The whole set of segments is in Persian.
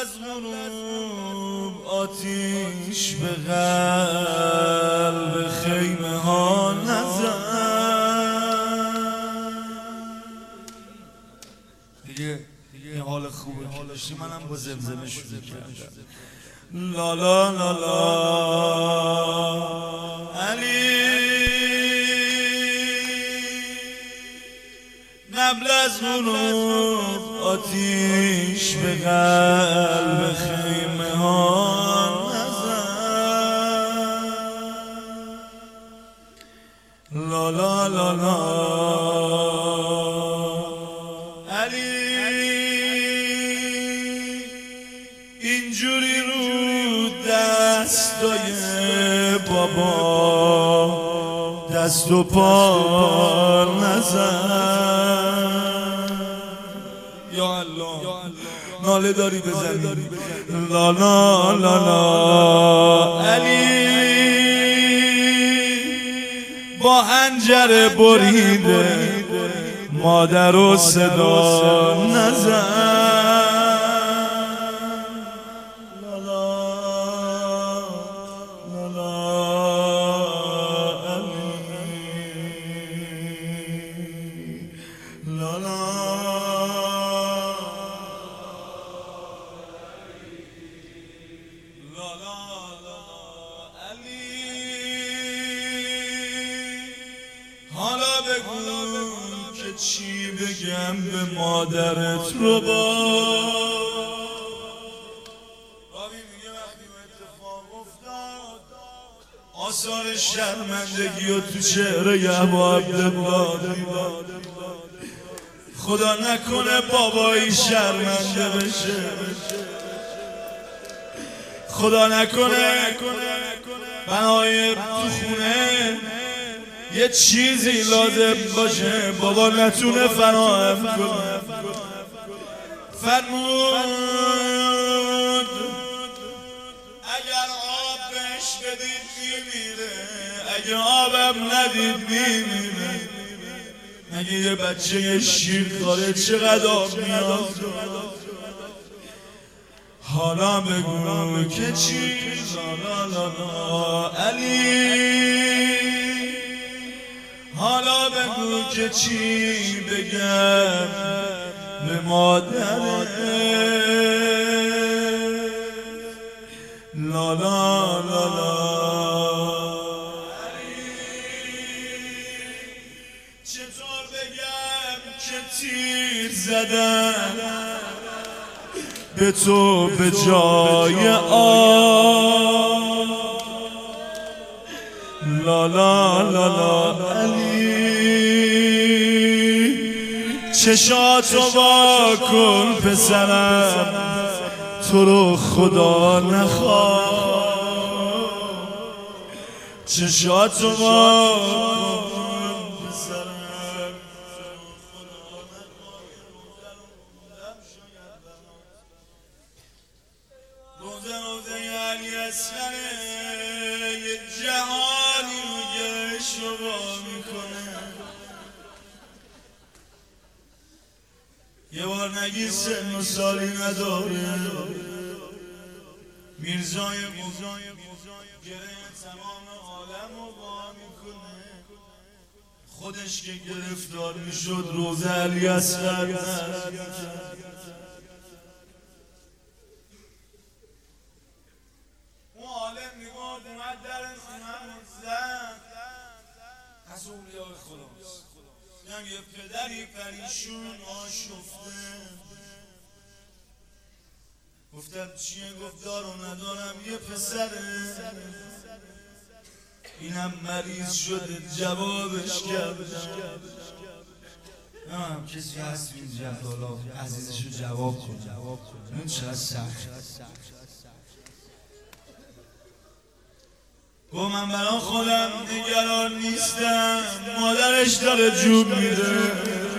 از غروب آتیش به قلب خیمه ها نزن. دیگه این حال خوبه که داشتی، منم با زمزمه شروع کردم. لا لا لا لا علی قبل از غروب آتیش به قلب خیمه ها نزن. لا لا لا لا علی اینجوری رو دستای بابا دست و پا نزن. یا الله ناله داری بزنی. لا لا لا لا علی با حنجره بریده مادر و صدا نزن. حالا بگو که چی بگم به مادرت رو با بابی میگه وقتی اتفاق افتاد آثار شرمندگی و تو چهره ابا عبدالله دیدم. خدا نکنه بابایی شرمنده بشه، خدا نکنه بنای تو خونه یه چیزی لازم باشه بابا نتونه فراهم کنه. فرمود اگر آب بهش بدید میمیره، اگه آبم ندید میمیره. مگه یه بچه شیر داره چقدر آب نیاز داره؟ حالا بگو که چی؟ لا لا لا علی حالا بگو که چی بگم به مادرت. لا لا لا لا چطور بگم که تیر زدم به تو به جای آب. لا لا لا لا علی چشاتو وا کن پسرم، تو رو خدا نخواه. چشاتو وا کن پسرم، روزه علی اصغره یه جهانی رو گشت رو با میکنه. یه بار نگی سن و سالی نداره، میرزای گره تمام عالم رو با میکنه. خودش که گرفتار میشد روزه علی اصغر اون عالم میگفت اومد در خونم زد از اولیاء خلاص. میگم یه پدری پریشون آشفته. گفتم چیه؟ گفت دارو ندارم یه پسره، اینم مریض شده جوابش کردم. هم کسی هست اینجا حالا عزیزشو جواب کن. این چقدر سخت. گفت من برای خودم نگران نیستم، مادرش داره جوب میده.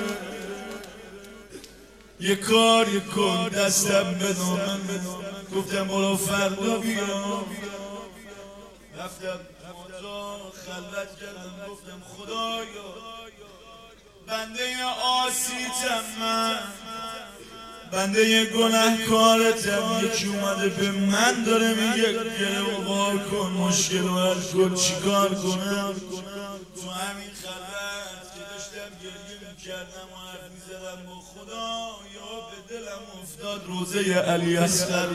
یه کاری کن دستم بدم. گفتم برو فردا بیا. رفتم اتاق خلوت کردم. گفتم خدایا بنده آسیتم من، بنده یه گناهکارتم. یکی اومده به من داره میگه گروه کن، مشکل رو حل کن، چیکار کنم؟ تو همین خلوت که داشتم گریه میکردم و حرف میزدم با خدا، یا به دلم افتاد روزه علی اصغر،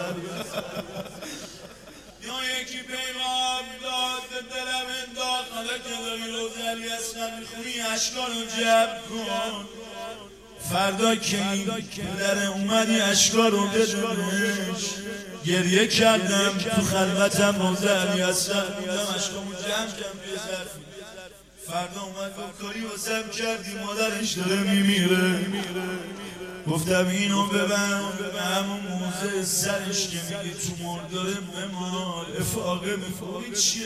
یا یکی پیغام داد به دلم انداخت، حالا که داری روزه علی اصغر میخونی اشکا رو جمع کن، فردا که این پدر اومدی اشکا رو بدونش. گریه کردم تو خلوتم روزه علی اصغر بودم، اشکامو جمع کردم توی ظرفی. فردا اومد گفت کاری واسم کردی، مادرش داره میمیره. گفتم اینو ببند به همون موزه سرش که میگی تو مرداره بمال، افاقه میکنی. این چیه؟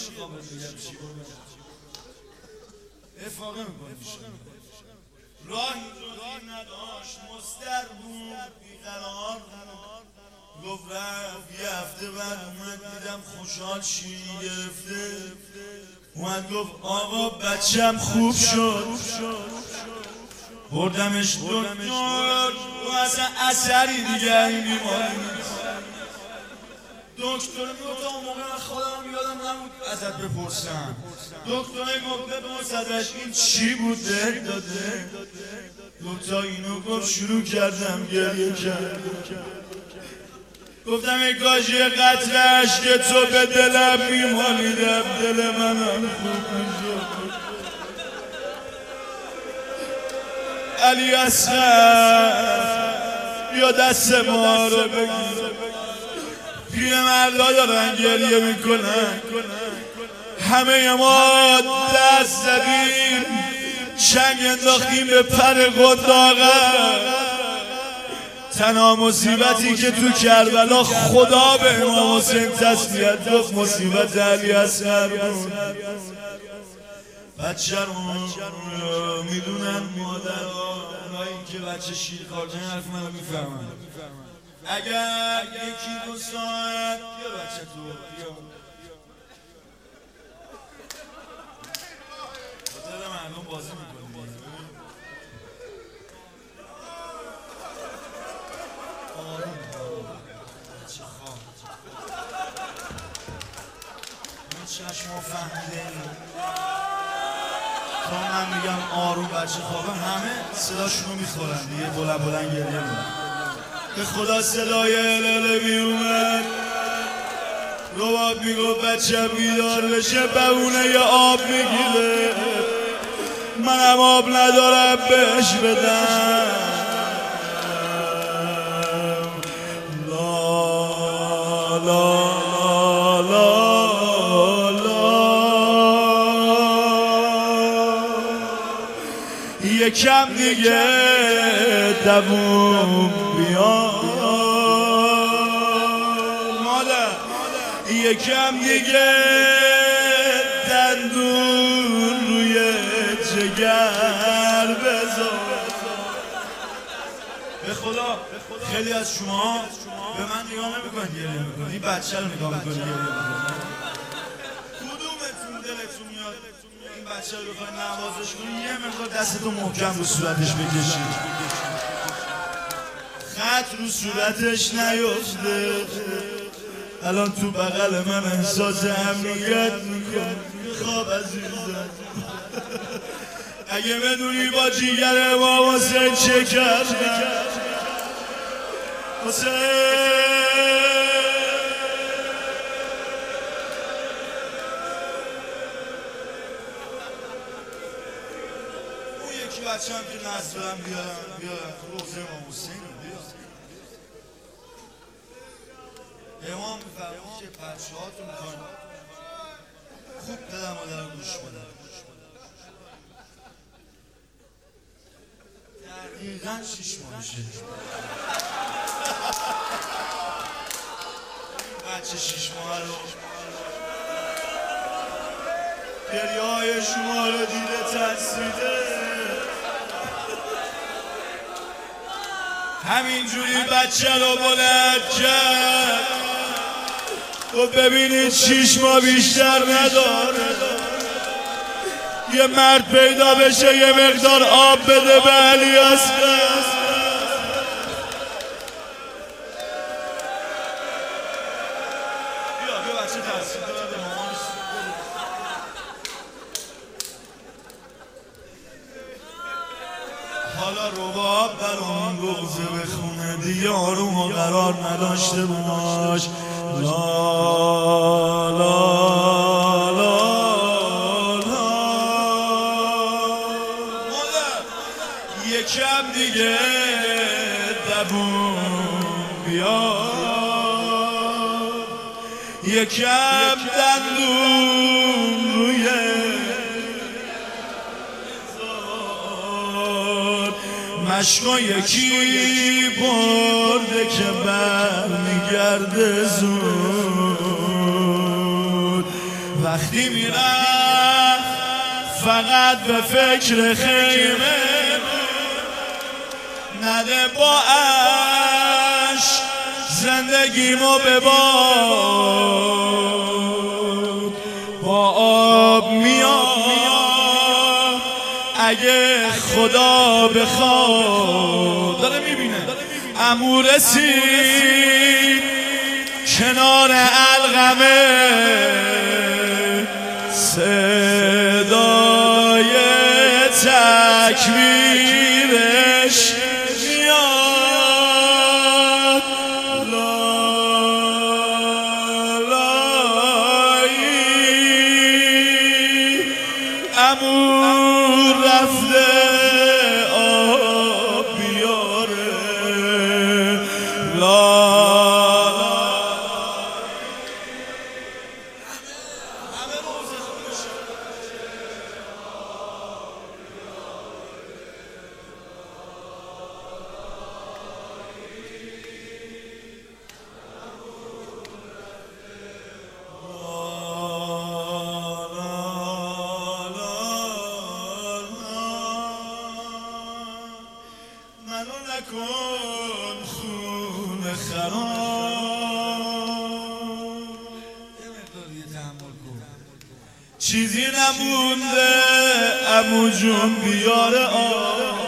افاقه میکنی. راهی نداشت، مستر بود، بیقرار گفت رفت. یه هفته بعد اومد دیدم خوشحال شیرینی گرفته. اومد گفت آقا بچم خوب شد. بردمش دکتر، و اصلا اثری دیگه این بیماری نیست. دکتر میگفت اون موقع من خودم یادم نبود ازت بپرسم. دکتر گفت بپرس ازش این چی بود ده داده. دوتا اینو گفت شروع کردم گریه کرد. گفتم ای کاش یه قطره عشق تو به دلم میمالیدم، دل منم خوب میشد. علی اصغر بیا دست ما رو بگیر. پیرمردا دارن گریه میکنن، همه ما دست زدیم، چنگ انداختیم به پر قنداقه. تنها مصیبتی که تو کربلا خدا به امام حسین تسلیت گفت مصیبت علی اصغر بود. بچه رو میدونن مادرها، اونایی که بچه شیرخوارتن حرف منو میفهمن. اگر یکی دو ساعت بیا بچه تو بیا خاطر مردم بازی میکنی. بچه خواه این چشم فهمیده تا من میگم آروم بچه خوابه همه صداشونو میخورن دیگه، بلند بلند گریه میکنن. به خدا صدای الاله میومد، رباب میگفت بچه بیدار بشه بهونه ی آب میگیره، منم آب ندارم بهش بدم. لا لا لا لا یکم دیگه دووم بیاد مادر، یکم دیگه دندون روی جگر بذار. به خدا خیلی از شما به من نگاه نمی‌کنید گریه می‌کنید، این بچه رو نگاه می‌کنید گریه می‌کنید. کدومتون دلتون میاد این بچه رو بخواید نوازش کنید یه مقدار دستتو محکم رو صورتش بکشید، خط رو صورتش نیفته. الان تو بغل من احساس امنیت میکنه. خواب عزیزم اگه بدونی با جیگر امام حسین چه کردم. حسین اون یکی بچه هم که نصرم بیارم روزه امام حسین رو بیارم. امام فرمود که بچه هاتون کن خوب پدر مادر رو گوش بدن. دقیقا 6 ماهشه بچه 6 ماه رو گریه های شما رو دیده ترسیده. همینجوری بچه رو بلند کرد و ببینید 6 ماه بیشتر نداره. یه مرد پیدا بشه یه مقدار آب بده به علی اصغر. بیا بچه تحصیل داره به مامانش. حالا رباب برام روزه بخونه دیگه آروم و قرار نداشته باش. لا لا لا لا یکم دیگه دوون بیا، یکم دندون روی مشقا یکی برده که برمیگرده زود. وقتی میرم فقط به فکر خیمه نده با عشق زندگیمو بباد. با آب میام اگه خدا بخواد. داره میبینه عمو رسید کنار علقمه، صدای تکبیرش میاد. لالایی عمو رفته آب بیاره. منو نکن خون خراب، چیزی نمونده عمو جون بیاره آب.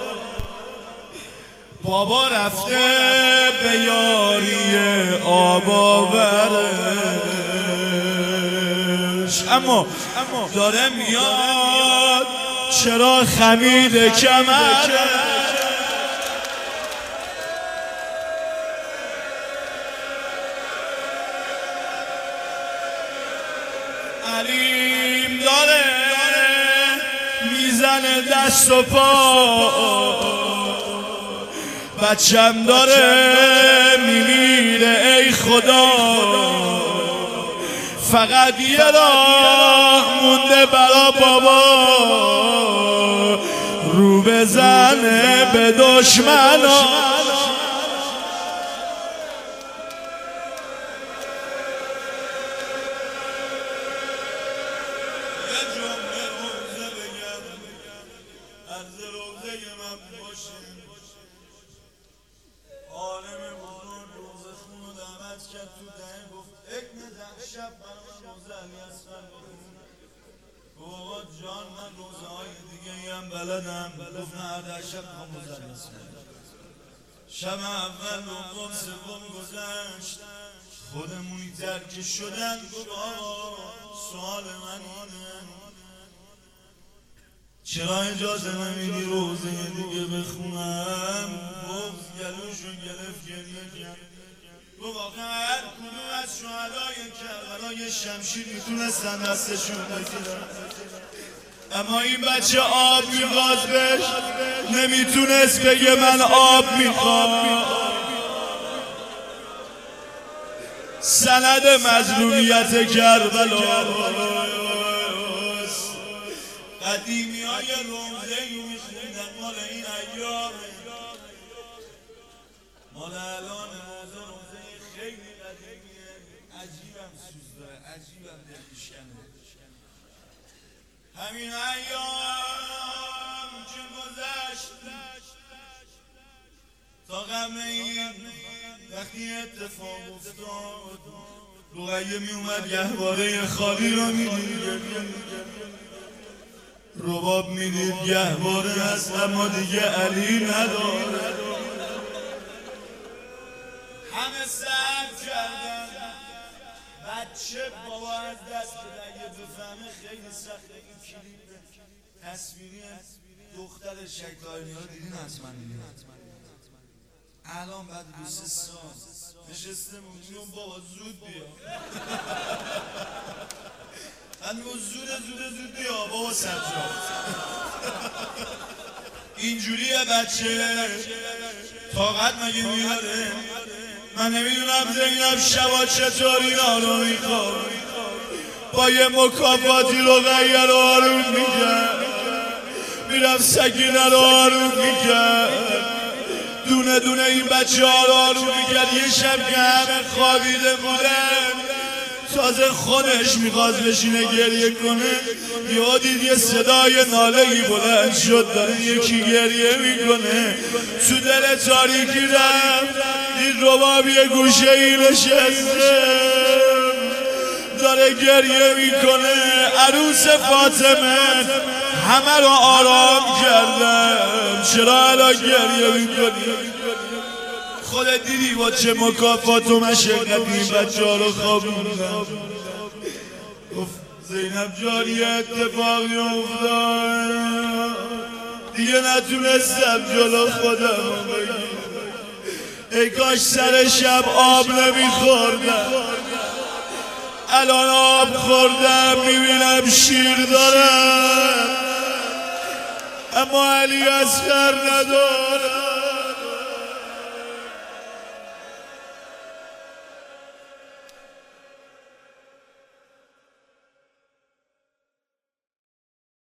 بابا رفته به یاری آب آورش، اما داره میاد چرا خمید کمره. علیم داره میزنه دست و پا، بچم داره میمیره ای خدا. فقط یه راه مونده برا بابا، رو بزنه به دشمنا. از روزه من باشیم عالم بزرگ روزه خون و دعوت کرد تو دهن گفت اکن ده شب برای روزه علی اصغر بخون. بابا جان من روزه های دیگه هم بلدم. گفت نه هر ده شب هم روزه علی اصغر. شب اول دوم سوم گذشت خودمونی ترک شدن. گفت سوال من اینه چرا اجازه نمیدی روزه دیگه بخونم؟ بغض گلوشو گرفت گریه کرد. گفت آخه هر کدوم از شهدای کربلای شمشیر میتونستن دستشون بگیرن، اما این بچه آب میخواست بهش نمیتونست بگه من آب میخوام. سند مظلومیت کربلا قدیمی های روزه میخوندن مال این ایام، مال الان روزه خیلی قدیمیه. عجیبم سوز داره، عجیبم دلشکنه. همین ایام که گذشت تا غم این وقتی اتفاق افتاد رقیه می اومد گهواره خالی رو میدید، رباب میدید گهواره هست اما دیگه علی نداره. همه سعی کردن بچه بابا از دست بده اگه بفهمه خیلی سخته. این کلیپ تصویری دختر شکتایانی ها دیدین حتما دیدین. الان بعد 2-3 سال نشسته میگم بابا زود بیا. من میگم زود بیا بابا سجاد. اینجوریه بچه طاقت مگه میاره. من نمیدونم زینب شبا چطوری آروم میخواد با یه مکافاتی رو غیر رو آروم میکرد. میرم سکینه رو آروم میکرد. دونه دونه این بچه ها رو آروم میکرد. یه شب که همه خوابیده بودن تازه خودش میخواست بشینه گریه کنه یا دید یه صدای ناله‌ای بلند شد داره یکی گریه میکنه. تو دل تاریکی رفت دید رباب یه گوشه ای نشسته داره گریه میکنه. عروس فاطمه همه رو آرام کردم. چرا الان گریه میکنی؟ خودت دیدی با چه مکافات و مشقتی این بچه ها رو خوابوندن. گفت زینب جان یه اتفاقی افتاد دیگه نتونستم جلو خودم بگیرم. ای کاش سر شب آب نمیخوردم. الان آب خوردم میبینم شیر دارم اما علی اصغر ندارم.